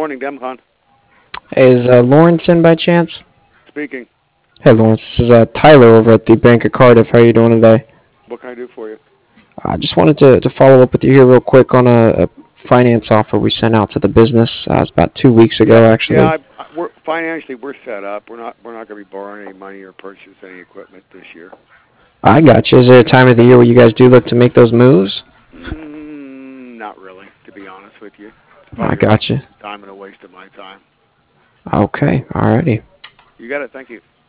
morning, Demcon. Hey, is Lawrence in by chance? Speaking. Hey, Lawrence. This is Tyler over at the Bank of Cardiff. How are you doing today? What can I do for you? I just wanted to follow up with you here real quick on a finance offer we sent out to the business. It was about 2 weeks Yeah, ago, yeah. actually. We're financially we're set up. We're not going to be borrowing any money or purchase any equipment this year. I got you. Is there a time of the year where you guys do look to make those moves? Not really, to be honest with you. It's I probably a waste got you. of time and a waste of my time. Okay, alrighty. You got it. Thank you.